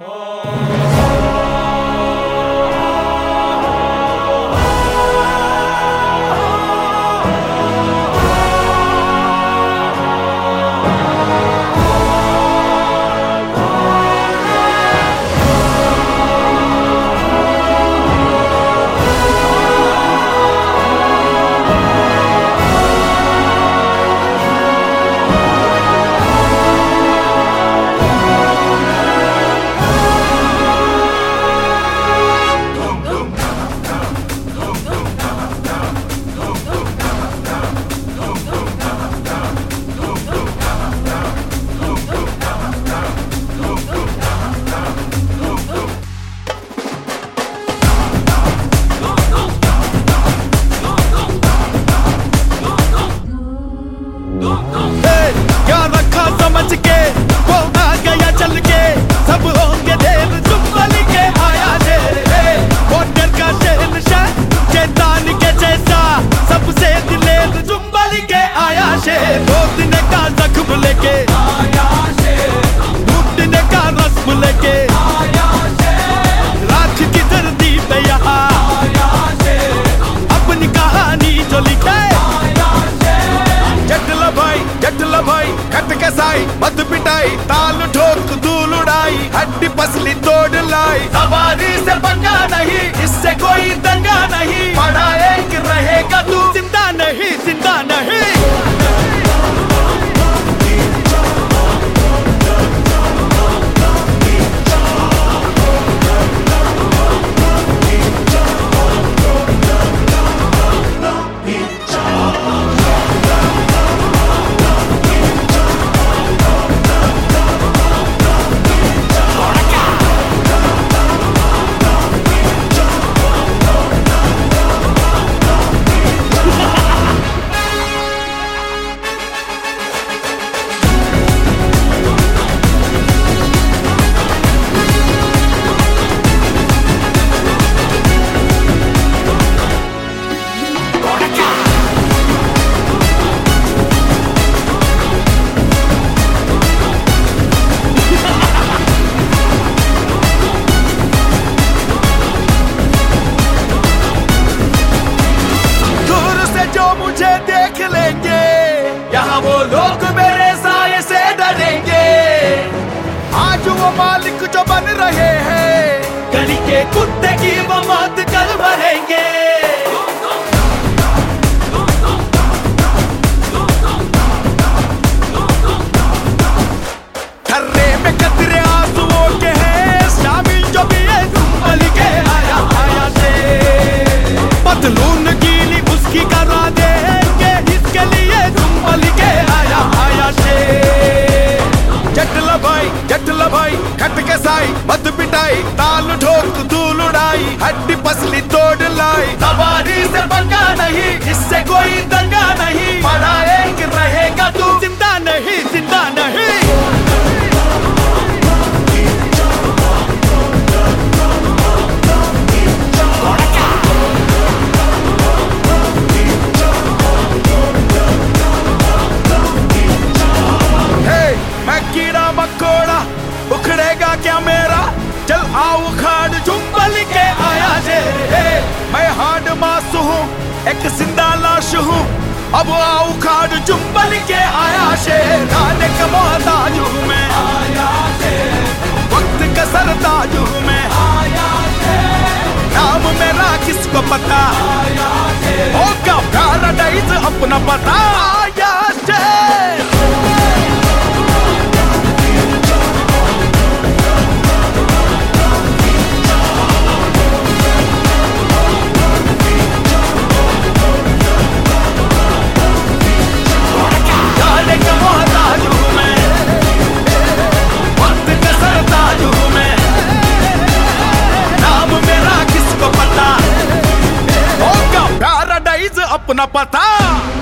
क्या रखा समझ के वो आ गया चल के सब होंगे देर जुम्मल के आया शेर बॉर्डर का शहंशाह चेतान के जैसा सबसे दिलेर जुम्मल के आया शेर रोकने का जख्म लेके आया शेर टूटने का रस्म लेके आया शेर राख की धरती पे यहाँ आया शेर अपनी कहानी जो लिखे जटला भाई खट के साई मत पिटाई ताल ठोक धूल उड़ाई हड्डी पसली तोड़ लाई सवारी से पंगा नहीं इससे कोई दंगा नहीं पड़ा एक रहेगा तू जिंदा नहीं जिंदा नहीं मुझे देख लेंगे यहाँ वो लोग मेरे साये से डरेंगे आज वो मालिक जो बन रहे हैं गली के कुत्ते की वो मौत कल भरेंगे ठर्रे में कतरे आंसुओं के हैं शामिल जो भी है जुम्मल के आया से पतलून गीली उसकी करा देंगे इसके लिए जुम्मल के आया से जटला भाई खट के साई मत पिटाई ताल ठोक धूल उड़ाई हड्डी पसली तोड़ लाई सवारी से पंगा नहीं इससे कोई दंगा नहीं पड़ा एक रहेगा तू जिंदा नहीं जिंदा नहीं कीड़ा मकोड़ा उखड़ेगा क्या मेरा चल आओ उखाड़ जुम्मल के आया शेर मैं हार्ड मास हूँ एक जिंदा लाश हूँ अब आओ उखाड़ जुम्मल के आया शेर गाने का मोहताज हूँ मैं आया शेर वक्त का सरताज हूँ मैं आया शेर नाम मेरा किसको पता आया शेर होगा पैराडाइज अपना पता आया शेर अपना पता